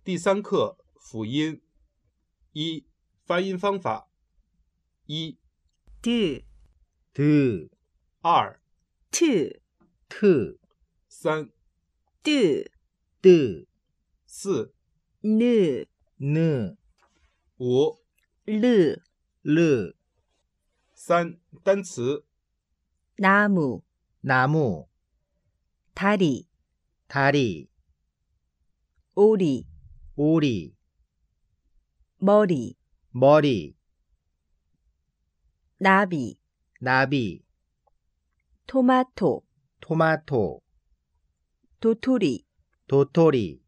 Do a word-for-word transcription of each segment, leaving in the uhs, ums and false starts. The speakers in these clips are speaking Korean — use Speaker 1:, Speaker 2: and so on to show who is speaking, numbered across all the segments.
Speaker 1: 第三课辅音。一、发音方法。一、
Speaker 2: 드,
Speaker 3: 드,
Speaker 1: 二、
Speaker 2: 트,
Speaker 3: 트,
Speaker 1: 三、
Speaker 2: 드,
Speaker 3: 뜨,
Speaker 1: 四、
Speaker 2: 느,
Speaker 3: 느,
Speaker 1: 五、
Speaker 2: 르,
Speaker 3: 르,
Speaker 1: 三、单词。
Speaker 2: 나무,
Speaker 3: 나무,
Speaker 2: 다리,
Speaker 3: 다리,
Speaker 2: 오리,
Speaker 3: 오리,
Speaker 2: 머리,
Speaker 3: 머리,
Speaker 2: 나비,
Speaker 3: 나비,
Speaker 2: 토마토,
Speaker 3: 토마토,
Speaker 2: 도토리,
Speaker 3: 도토리,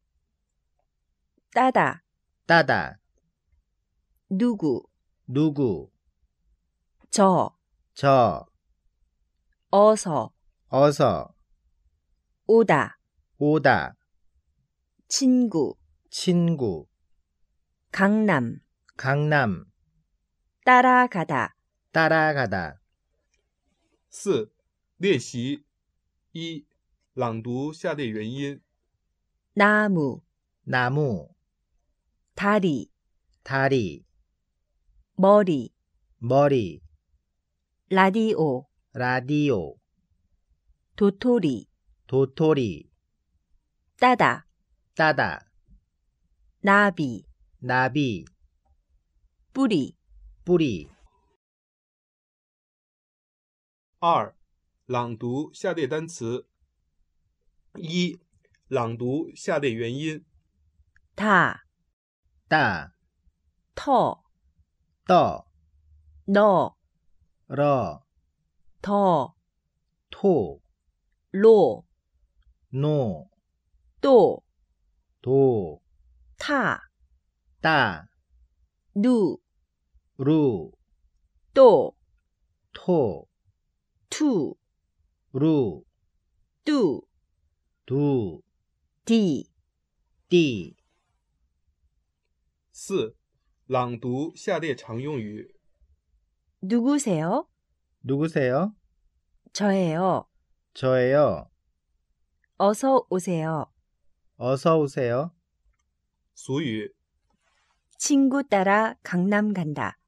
Speaker 2: 따다,
Speaker 3: 따다,
Speaker 2: 누구,
Speaker 3: 누구,
Speaker 2: 저,
Speaker 3: 저,
Speaker 2: 어서,
Speaker 3: 어서,
Speaker 2: 오다,
Speaker 3: 오다,
Speaker 2: 친구,
Speaker 3: 친구,
Speaker 2: 강남,
Speaker 3: 강남,
Speaker 2: 따라가다,
Speaker 3: 따라가다.
Speaker 1: 四、练习。一、朗读下列元音。
Speaker 2: 나무,
Speaker 3: 나무,
Speaker 2: 다리,
Speaker 3: 다리,
Speaker 2: 머리,
Speaker 3: 머리,
Speaker 2: 라디오,
Speaker 3: 라디오,
Speaker 2: 도토리,
Speaker 3: 도토리,
Speaker 2: 따다,
Speaker 3: 따다,
Speaker 2: 나비,
Speaker 3: 나비,
Speaker 2: 뿌리,
Speaker 3: 뿌리.
Speaker 1: 二、朗读下列单词。一、朗读下列元音。
Speaker 2: 다,
Speaker 3: 따,
Speaker 2: 터,
Speaker 3: 떠,
Speaker 2: 너,
Speaker 3: 러,
Speaker 2: 더,
Speaker 3: 토,
Speaker 2: 로,
Speaker 3: 노,
Speaker 2: 또,
Speaker 3: 도,
Speaker 2: 타,
Speaker 3: 따,
Speaker 2: 누,
Speaker 3: 루,
Speaker 2: 또,
Speaker 3: 토,
Speaker 2: 투,
Speaker 3: 루,
Speaker 2: 뚜,
Speaker 3: 두,
Speaker 2: 디,
Speaker 3: 띠.
Speaker 1: 四、朗读下列常用语。
Speaker 2: 누구세요?
Speaker 3: 누구세요?
Speaker 2: 저예요.
Speaker 3: 저예요.
Speaker 2: 어서 오세요.
Speaker 3: 어서 오세요.
Speaker 1: 俗语。
Speaker 2: 친구 따라 강남 간다.